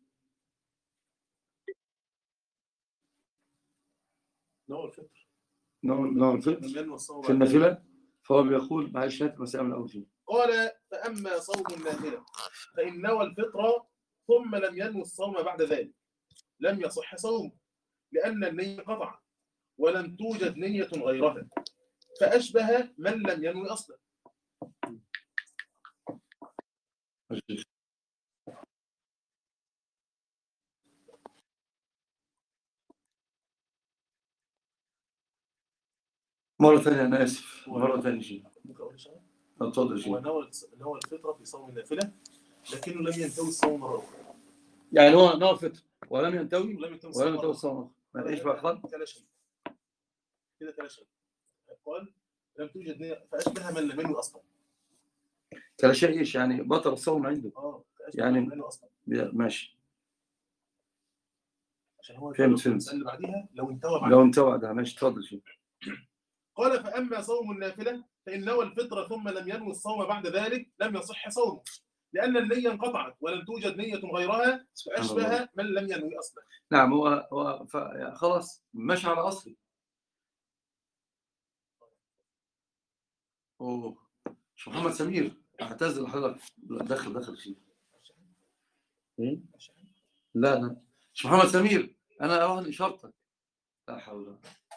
نوى الفطر. نوع الفطر في النافلة. فهو بيقول معلش هات المسألة من الأول فيه. قال فأما صوم النافلة فإن نوى الفطر ثم لم ينوي الصوم بعد ذلك لم يصح صومه لأن النية قطعت ولم توجد نية غيرها فأشبه من لم ينوي أصلا. مرة ثانية أنا آسف مرة ثانية شيء. هو نوى نوى الفطرة في صوم النافلة لكنه لم ينتوي الصوم مرة أخرى. يعني هو نوى الفطر ولم ينتوي ولم ينتوي ولم ينتوي الصوم. ما إيش بقى خلاص؟ كلا شيء كده كلا شيء. قال لم توجد نية فأشبه من لم ينوي أصلا. كلا شيء إيش يعني بطل الصوم عنده؟ اه يعني من أصلا. ماشي. عشان هو فهمت فهمت. اللي بعديها لو انتوى بعد لو انتوى ده ماشي تفضل شيء. قال فأما صوم النافلة فإن نوى الفطر ثم لم ينوي الصوم بعد ذلك لم يصح صومه لأن النية انقطعت ولم توجد نية غيرها فأشبه من لم ينوي أصلا. نعم هو هو خلاص ماشي على أصلي. أوه شو محمد سمير اعتذر لحضرتك دخل دخل فيه. إيه؟ لا لا شو محمد سمير أنا أروح لإشارتك. لا حول.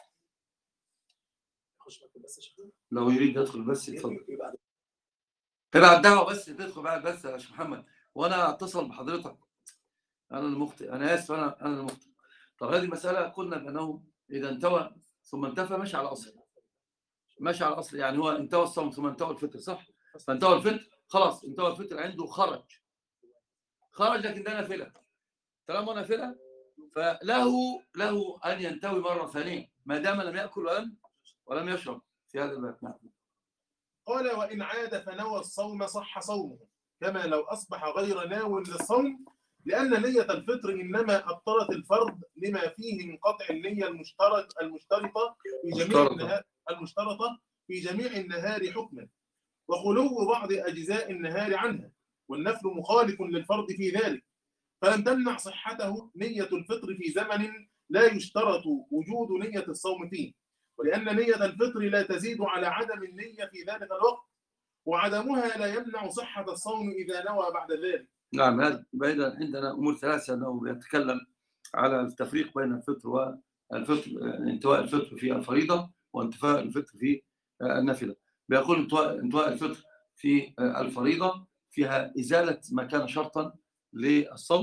لو يريد يدخل بس يتفضل. ابعت دعوة بس تدخل بعد بس يا شيخ محمد وانا اتصل بحضرتك. انا المخطئ انا اسف انا انا المخطئ. طب هذه مسألة قلنا بانه اذا انتوى ثم انتفى ماشي على اصل. ماشي على اصل يعني هو انتوى الصوم ثم انتوى الفطر صح؟ فانتوى الفطر خلاص انتوى الفطر عنده خرج. خرج لكن ده نافلة. طالما نافلة فله له ان ينتوي مرة ثانية ما دام لم يأكل ولم ولم يشرب في هذا الباب. نعم. قال وإن عاد فنوى الصوم صح صومه كما لو أصبح غير ناو للصوم لأن نية الفطر إنما أبطلت الفرض لما فيه من قطع النية المشترك المشترطة في جميع النهار المشترطة في جميع النهار حكما وخلو بعض أجزاء النهار عنها والنفل مخالف للفرض في ذلك فلم تمنع صحته نية الفطر في زمن لا يشترط وجود نية الصوم فيه ولأن نية الفطر لا تزيد على عدم النية في ذلك الوقت وعدمها لا يمنع صحة الصوم إذا نوى بعد ذلك. نعم هذا إذا عندنا أمور ثلاثة أنه يتكلم على التفريق بين الفطر والفطر انتواء الفطر في الفريضة وانتفاء الفطر في النافلة. بيقول انتواء الفطر في الفريضة فيها إزالة ما كان شرطا للصوم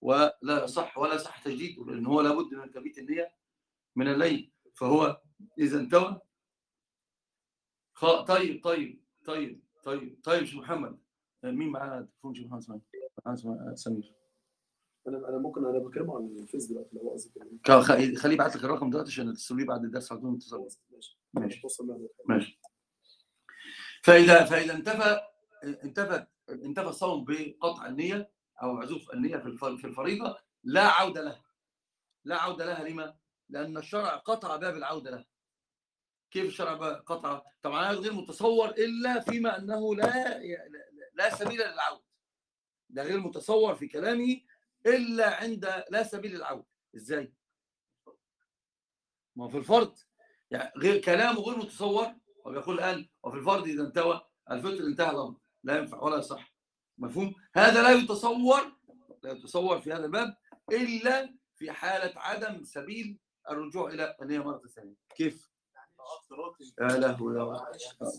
ولا يصح ولا يصح تجديده، لأن هو لابد من تبيت النية من الليل. فهو إذا انتوى خ... طيب طيب طيب طيب طيب شيخ محمد، مين معانا تليفون شيخ محمد محمد سمير؟ انا انا ممكن انا بكلمه عن الفيس دلوقتي لو قصدك. خ- خليه يبعت لك الرقم دلوقتي عشان تتصل بيه بعد الدرس على طول اتصل. ماشي ماشي توصل معنا. ماشي. فإذا فإذا انتفى انتفى انتفى الصوم بقطع النية أو عزوف النية في الف- في الفريضة لا عودة لها. لا عودة لها لما؟ لأن الشرع قطع باب العودة لها. كيف الشرع قطع؟ طبعا هذا غير متصور إلا فيما أنه لا لا سبيل للعودة. ده غير متصور في كلامه إلا عند لا سبيل للعودة. إزاي؟ ما في الفرض يعني غير كلامه غير متصور، ويقول الآن وفي الفرض إذا انتوى الفطر انتهى الأمر لا ينفع ولا يصح. مفهوم؟ هذا لا يتصور لا يتصور في هذا الباب إلا في حالة عدم سبيل الرجوع إلى النية مرة ثانية. كيف؟ يا لهوي يا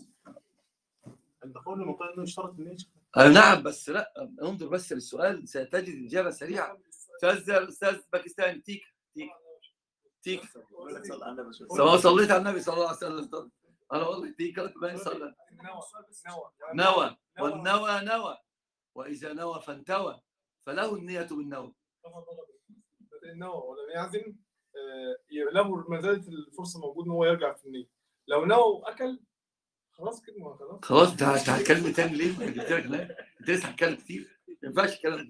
عند قول المقال انه يشترط النية. آه نعم، بس لا انظر بس للسؤال ستجد إجابة سريعة. أستاذ أستاذ باكستاني تيك تيك تيك سواء صليت على النبي صلى الله عليه وسلم. أنا والله تيك ما يصلي. نوى والنوى نوى وإذا نوى فانتوى فله النية بالنوى. النوى ولم يعزم له ما زالت الفرصه موجود ان هو يرجع في النية. لو نوى واكل خلاص كده ما خلاص خلاص انت هتتكلم تاني ليه؟ ما قلت لك لا انت لسه هتتكلم كتير ما ينفعش الكلام ده.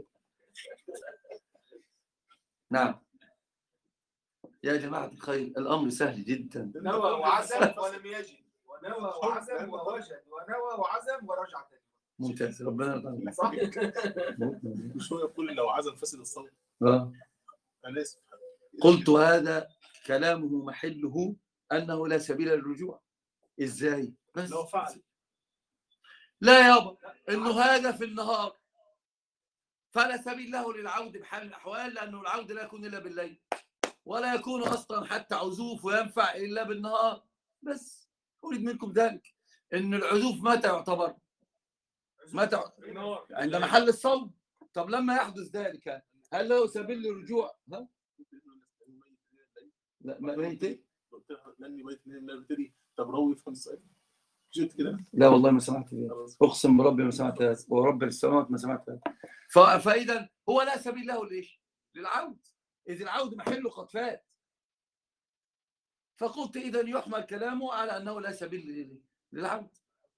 نعم يا جماعة الخير الأمر سهل جدا. نوى وعزم ولم يجد ونوى وعزم ووجد ونوى وعزم ورجع تاني. ممتاز ربنا يرضى عليك. صح. مش هو يقول لو عزم فسد الصوم. اه انا اسف. قلت هذا كلامه محله أنه لا سبيل للرجوع. إزاي؟ بس لو فعل لا يابا إنه هذا في النهار فلا سبيل له للعود بحال الأحوال، لأنه العود لا يكون إلا بالليل ولا يكون أصلا حتى عزوف وينفع إلا بالنهار. بس أريد منكم ذلك إن العزوف متى يعتبر؟ متى؟ عند محل الصوم. طب لما يحدث ذلك هل له سبيل للرجوع؟ ها؟ لا ما ميت لاني بيت لا بتري طب روي في خمس ساعات جيت كده. لا والله ما سمعت، اقسم بربي ما سمعت ورب السماوات ما سمعت. فاذا هو لا سبيل له ليش؟ للعود، اذ العود محله قد فات. فقلت اذا يحمل كلامه على انه لا سبيل للعود.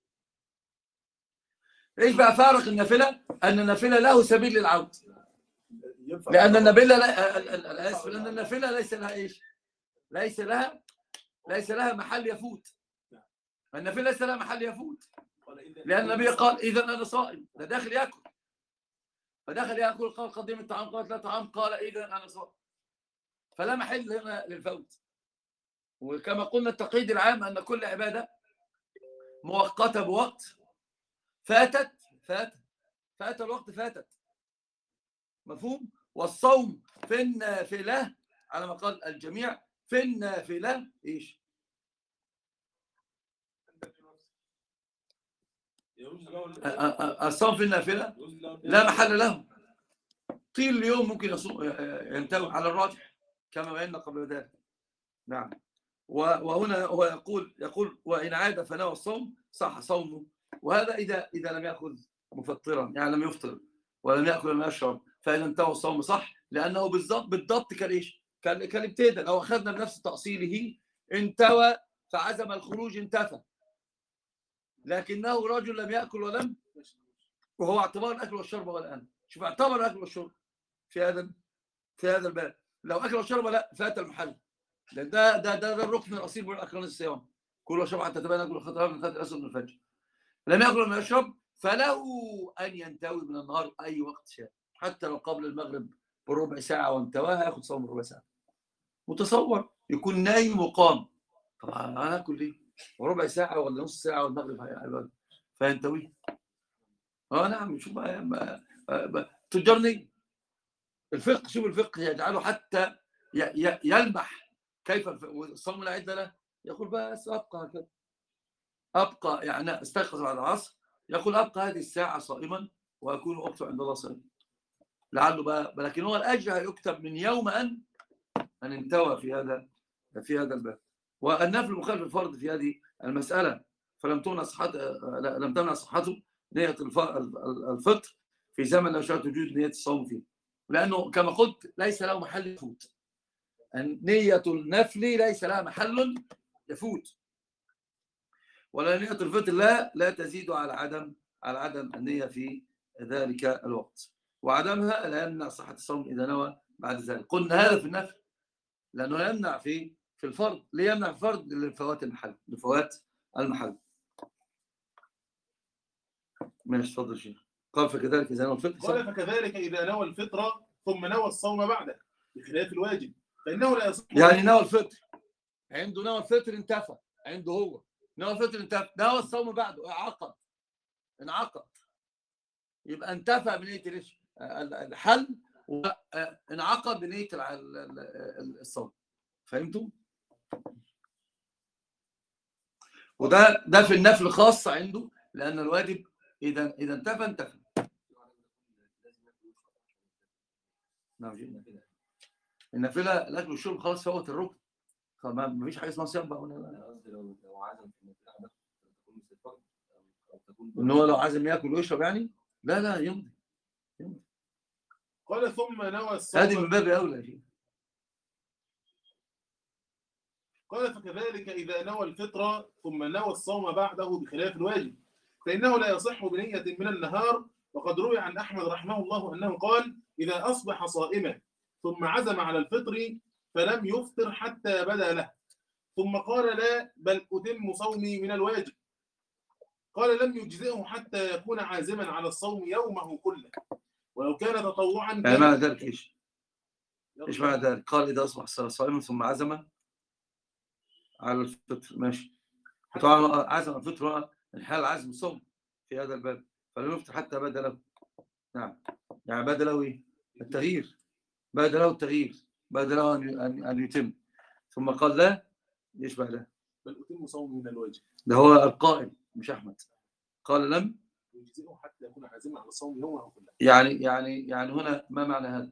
ايش بقى فارق النافله؟ ان النافله له سبيل للعود، لان النافله لا اسف لان النافله ليس لها ايش؟ ليس لها ليس لها محل يفوت. النافله ليس لها محل يفوت، لان النبي قال اذا انا صائم. ده داخل ياكل فدخل ياكل قال قدم الطعام قالت لا طعام قال اذا انا صائم. فلا محل هنا للفوت. وكما قلنا التقييد العام ان كل عباده مؤقته بوقت فاتت فاتت فات الوقت فاتت. مفهوم؟ والصوم في النافله على ما قال الجميع في النافله ايش؟ الصوم في النافله لا محل له. طيل اليوم ممكن ينتهي على الراجح كما بينا قبل ذلك. نعم. وهنا هو يقول يقول وان عاد فنوى الصوم صح صومه. وهذا اذا اذا لم ياخذ مفطرا يعني لم يفطر ولم ياكل ولم يشرب فاذا انتهى الصوم صح، لانه بالضبط بالضبط كالايش؟ كالابتداء. لو اخذنا بنفس تاصيله انتوى فعزم الخروج انتفى، لكنه رجل لم ياكل ولم، وهو اعتبار الاكل والشرب والان. شوف اعتبر الاكل والشرب في هذا في هذا الباب. لو اكل وشرب لا فات المحل. ده ده ده ده, ده الركن الاصيل من اركان الصيام. كل وشرب حتى تبين اكل الخطر من خطر الاسود من الفجر. لم ياكل ولم يشرب فله ان ينتوي من النهار اي وقت شاء، حتى لو قبل المغرب بربع ساعه وانتواها ياخذ صوم ربع ساعه. متصور يكون نايم وقام. طبعا انا اكل ليه؟ وربع ساعه ولا نص ساعه والمغرب هيبقى فينتوي. اه نعم. شوف بقى تجرني الفقه. شوف الفقه يجعله حتى يلمح كيف الصوم لا عده له. يقول بس ابقى كده ابقى يعني استيقظ بعد العصر يقول ابقى هذه الساعه صائما واكون وقته عند الله صائم. لعله بقى، لكن هو الاجر هيكتب من يوم ان ان انتوى في هذا في هذا الباب. والنفل مخالف الفرض في هذه المساله، فلم تمنع صحته لم تمنع صحته نيه الفطر في زمن لو شرط وجود نيه الصوم فيه، لانه كما قلت ليس له محل يفوت. نيه النفل ليس لها محل يفوت، ولا نيه الفطر لا لا تزيد على عدم على عدم النيه في ذلك الوقت، وعدمها لا يمنع صحه الصوم اذا نوى بعد ذلك. قلنا هذا في النفل لانه يمنع في في الفرض. ليه يمنع الفرض؟ لفوات المحل لفوات المحل. ماشي، اتفضل يا شيخ. قال فكذلك اذا نوى الفطر قال فكذلك اذا نوى الفطره ثم نوى الصوم بعده بخلاف الواجب فانه لا يصح. يعني نوى الفطر، عنده نوى الفطر انتفى، عنده هو نوى الفطر انتفى، نوى الصوم بعده عقد انعقد، يبقى انتفى بنيه الحل وانعقد بنيه الصوم. فهمتوا؟ وده ده في النفل خاص عنده، لان الواجب اذا اذا انتفى انتفى. نعم، النافله الاكل والشرب خلاص فوت الركن، ما فيش حاجه اسمها صيام بقى. انا قصدي لو لو عزم في النافله تكون مثل الفرض او تكون ان هو لو عازم ياكل ويشرب يعني لا لا يمضي يمضي. قال ثم نوى الصوم. هذه من باب اولى فيه. قال فكذلك اذا نوى الفطره ثم نوى الصوم بعده بخلاف الواجب فانه لا يصح بنيه من النهار. وقد روي عن احمد رحمه الله انه قال اذا اصبح صائما ثم عزم على الفطر فلم يفطر حتى بدا له ثم قال لا بل اتم صومي من الواجب، قال لم يجزئه حتى يكون عازما على الصوم يومه كله ولو كان تطوعا. يعني معنى ذلك ايش؟ ايش معنى ذلك؟ قال اذا اصبح صائما ثم عزم على الفطر، ماشي. طبعا عزم الفطر الحال عزم صوم في هذا الباب، فلم يفطر حتى بدا له. نعم، يعني بدا له ايه؟ التغيير، بدا له التغيير، بدا له ان ان يتم. ثم قال لا، ايش بقى لا؟ بل اتم صومي من الواجب. ده هو القائل مش احمد. قال لم يجزئه حتى يكون عازما على الصوم يومه كله. يعني يعني يعني هنا ما معنى هذا؟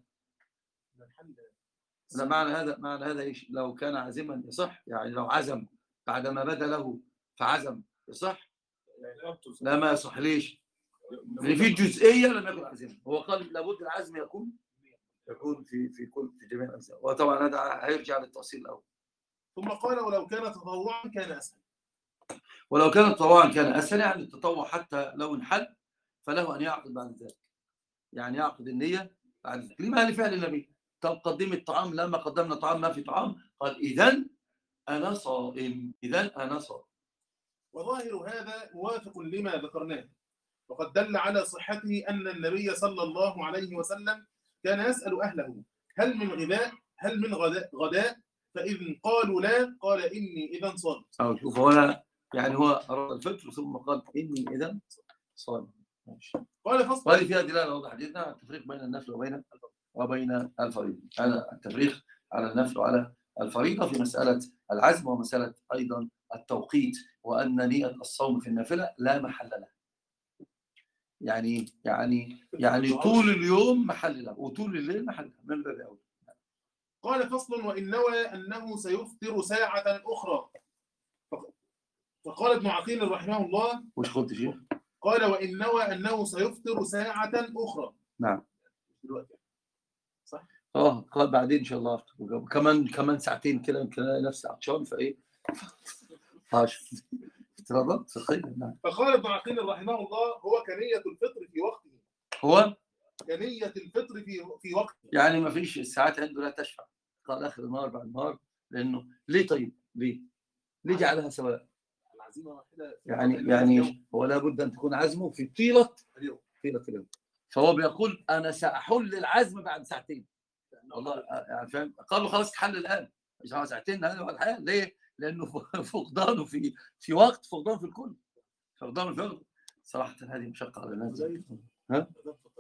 لا، معنى هذا معنى هذا ايش؟ لو كان عازما يصح، يعني لو عزم بعدما بدا له فعزم يصح؟ لا ما يصح. ليش؟ لان في جزئيه لم يكن عازما. هو قال لابد العزم يكون يكون في في كل في جميع الاجزاء، وطبعا هذا هيرجع للتأصيل الاول. ثم قال ولو كان تطوعا كان اسهل. ولو كان تطوعا كان اسهل، يعني التطوع حتى لو انحل فله ان يعقد بعد ذلك، يعني يعقد النيه بعد ذلك. لما لفعل النبي تقديم الطعام لما قدمنا طعام ما في طعام قال اذا انا صائم، اذا انا صائم. وظاهر هذا موافق لما ذكرناه، وقد دل على صحته أن النبي صلى الله عليه وسلم كان يسأل أهله هل من غداء هل من غداء, غداء فإذ قالوا لا قال إني إذا صائم. أو شوف هنا يعني هو أراد الفطر ثم قال إني إذا صائم. قال فصل. وهذه فيها دلالة واضحة جدا على التفريق بين النفل وبين وبين الفريضة، على التفريق على النفل وعلى الفريضة في مسألة العزم ومسألة أيضا التوقيت، وأن نية الصوم في النافلة لا محل له. يعني يعني يعني طول اليوم محل له وطول الليل محل له من باب أولى. قال فصل وإن نوى أنه سيفطر ساعة أخرى فقال ابن عقيل رحمه الله. وش قلت شيخ؟ قال وإن نوى أنه سيفطر ساعة أخرى. نعم صح؟ اه قال بعدين إن شاء الله أفطر كمان كمان ساعتين كده يمكن ألاقي نفسي عطشان فإيه هاش افتراضات فقهية. نعم. فقال ابن عقيل رحمه الله هو كنية الفطر في وقته. هو كنية الفطر في في وقته، يعني ما فيش الساعات عنده لا تشفع، قال آخر النهار بعد النهار. لأنه ليه طيب ليه؟ ليه جعلها سواء؟ العزيمة واحدة يعني يعني هو لابد أن تكون عزمه في طيلة اليوم. طيلة اليوم. فهو بيقول أنا سأحل العزم بعد ساعتين. والله يعني فاهم؟ قال له خلاص تحل الآن مش على ساعتين. هذا هو الحياة. ليه؟ لأنه فقدانه في في وقت، فقدانه في الكل، فقدانه في الوقت. صراحة هذه مشقة على الناس. ها؟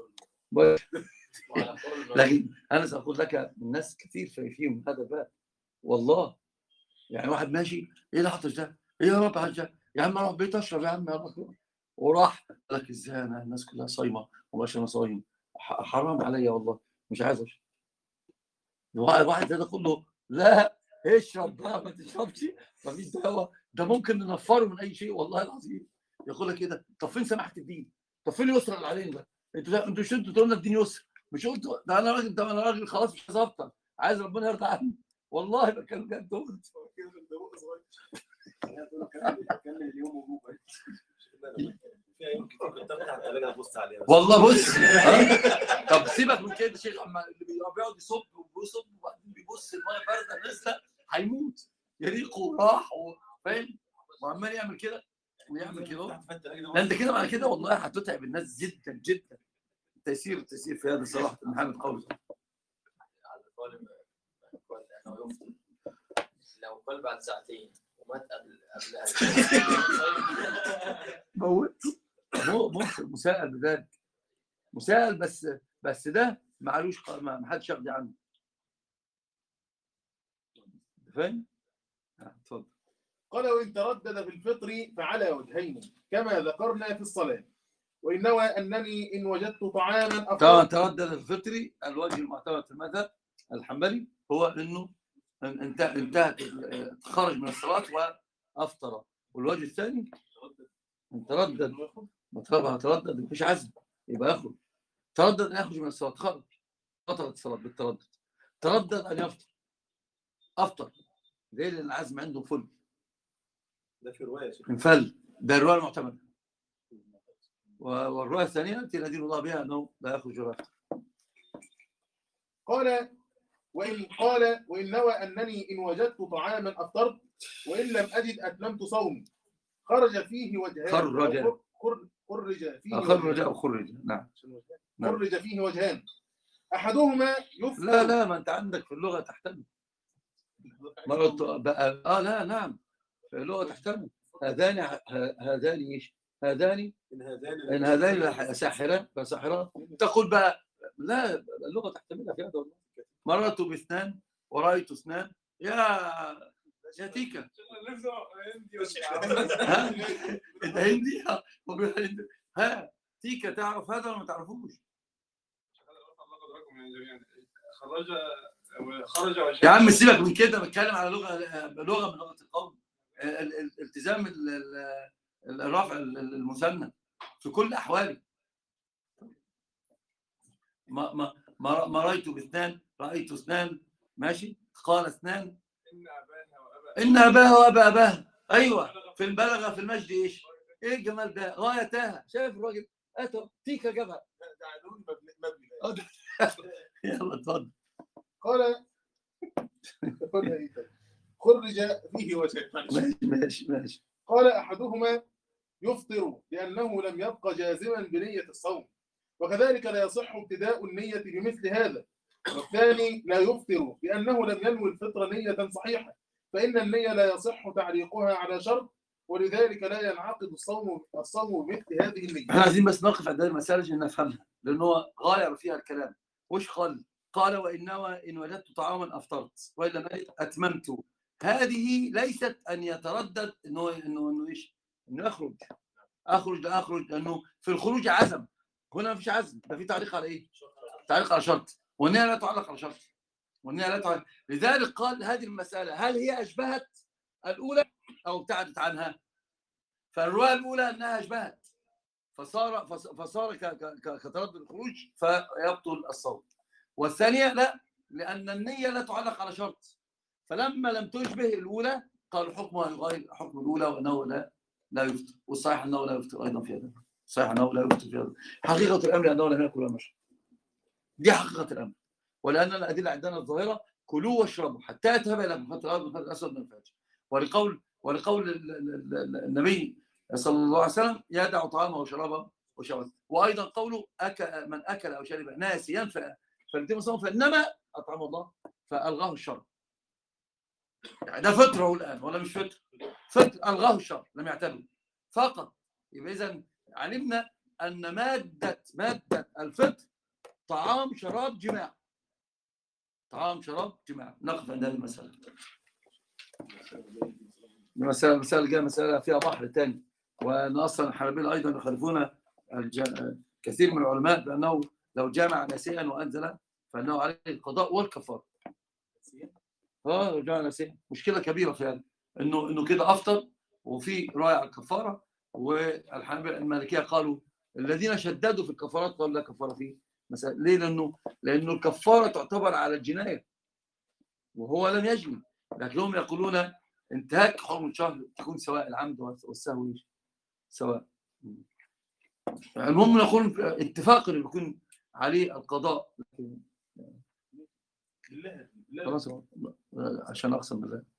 لكن أنا سأقول لك الناس كثير فيهم هذا الباب والله. يعني واحد ماشي إيه ده حطش ده؟ إيه يا رب حاجة يا عم أروح بيت أشرب يا عم يا رب، وراح لك إزاي أنا الناس كلها صايمة وماشي أنا صايم ح- حرام عليا والله مش عايز اشرب. واحد واحد ده كله لا اشرب بقى ما تشربش مفيش دواء، ده ممكن ننفره من اي شيء والله العظيم. يقول لك كده طب فين سماحه الدين؟ طب فين اليسر اللي علينا ده؟ انتوا انتوا مش انتوا تقولوا لنا الدين يسر، مش قلتوا ده انا راجل، ده انا راجل خلاص مش عايز افطر، عايز ربنا يرضى عني والله بكلم بجد. كمل اليوم وجوه. في ايام كتير كنت افتح الثلاجه ابص عليها بس. والله بص ها؟ طب سيبك من كده شيخ، اما اللي بيقعد يصب ويصب وبعدين بيبص الميه بارده نازله هيموت، يريقه راح فاهم، وعمال يعمل كده ويعمل كده. لا انت كده بعد كده والله هتتعب الناس جدا جدا. تيسير التيسير في هذا صراحه محمد قول. على الطالب انه يفطر لو قال بعد ساعتين ومات قبل قبلها موت مو ممكن مساءل بذلك، مساءل بس بس ده معلوش ما حدش يقضي عنه فاهم؟ اتفضل. قال وإن تردد في الفطر فعلى وجهين كما ذكرنا في الصلاة، وإن نوى أنني إن وجدت طعاما طبعا أفطر. تردد الفطري الوجه المعتمد في المذهب الحنبلي هو انه انتهت خرج من الصلاه وافطر، والوجه الثاني ان تردد طبعا تردد مفيش عزم يبقى يخرج، تردد ان يخرج من الصلاه خرج بطلت الصلاه بالتردد، تردد ان يفطر افطر ليه؟ لان العزم عنده فل ده في روايه انفل، ده الروايه المعتمده. والروايه الثانيه التي ندين الله بها انه لا يخرج ولا يفطر. قال وإن قال وإن نوى أنني إن وجدت طعاما أفطرت وإن لم أجد أتممت صومي، خرج فيه وجهان. خرج خر- خرج فيه خرج او خرج نعم نعم. خرج فيه وجهان أحدهما يفطر. لا لا ما انت عندك في اللغه تحتمل مرة بقى اه لا نعم في اللغه تحتمل هذان هذان ايش هذان ان هذان ان هذان ساحران فساحران تقول بقى لا اللغه تحتملها في هذا والله. مررت باثنان ورايت اثنان يا يا تيكا ها انت هندي ها تيكا تعرف هذا ولا ما تعرفوش؟ خرج خرج يا عم سيبك من كده بتكلم على لغه لغه من لغه القوم. الالتزام الرفع المثنى في كل احواله. ما ما ما رايت باثنان رايت اثنان ماشي قال اثنان ان اباها وابا اباها ايوه في البلغه في المجد ايش ايه الجمال ده غايتها شايف الراجل اتى تيكا جابها يلا اتفضل. قال خرج فيه وجهان. ماشي ماشي ماشي. قال أحدهما يفطر لأنه لم يبقى جازما بنية الصوم، وكذلك لا يصح ابتداء النية بمثل هذا. والثاني لا يفطر لأنه لم ينوي الفطر نية صحيحة، فإن النية لا يصح تعليقها على شرط، ولذلك لا ينعقد الصوم الصوم بمثل هذه النية. احنا عايزين بس نقف عند هذه المسألة عشان نفهمها، لأن هو غاير فيها الكلام. وش قال؟ قال وإن نوى إن وجدت طعاما أفطرت وإن لم أجد أتممت. هذه ليست أن يتردد إنه إنه إنه إيش؟ إنه يخرج. أخرج لا أخرج لأنه في الخروج عزم. هنا ما فيش عزم، ده في تعليق على إيه؟ تعليق على شرط، والنية لا تعلق على شرط. والنية لا تعلق. لذلك قال هذه المسألة هل هي أشبهت الأولى أو ابتعدت عنها؟ فالرواية الأولى أنها أشبهت فصار فصار كتردد الخروج فيبطل الصوم. والثانية لا، لأن النية لا تعلق على شرط، فلما لم تشبه الأولى قال حكمها يغير حكم الأولى وأنه لا لا يفطر، والصحيح أنه لا يفطر أيضا في هذا. صحيح أنه لا يفطر في هذا. حقيقة الأمر أنه لم يأكل ولا يشرب. دي حقيقة الأمر. ولأن الأدلة عندنا الظاهرة كلوا واشربوا حتى يذهب إلى خط الأرض وخط الأسود من الفجر. ولقول ولقول النبي صلى الله عليه وسلم يدع طعامه وشرابه وشربه. وايضا قوله أكل من اكل او شرب ناسيا فليتم صومه فانما اطعمه الله فالغاه الشر. يعني ده فطره الان ولا مش فطر؟ فطر الغاه الشر لم يعتبر فقط. يبقى اذا علمنا ان ماده ماده الفطر طعام شراب جماع. طعام شراب جماع. نقف عند هذه المساله. المسألة مسألة جاء مسألة فيها بحر ثاني، وأن أصلا الحنابلة أيضا يخالفون كثير من العلماء بأنه لو جامع ناسيا وانزل فانه عليه القضاء والكفاره. اه لو جامع ناسيا مشكله كبيره في هذا، انه انه كده افطر وفي روايه على الكفاره. والحنابلة المالكيه قالوا الذين شددوا في الكفارات قالوا لا كفاره فيه مثلا. ليه؟ لانه لانه الكفاره تعتبر على الجنايه وهو لم يجني، لكن هم يقولون انتهاك حرم الشهر تكون سواء العمد والسهو سواء. المهم نقول اتفاق انه يكون عليه القضاء. بالله بالله خلاص عشان اقسم بالله.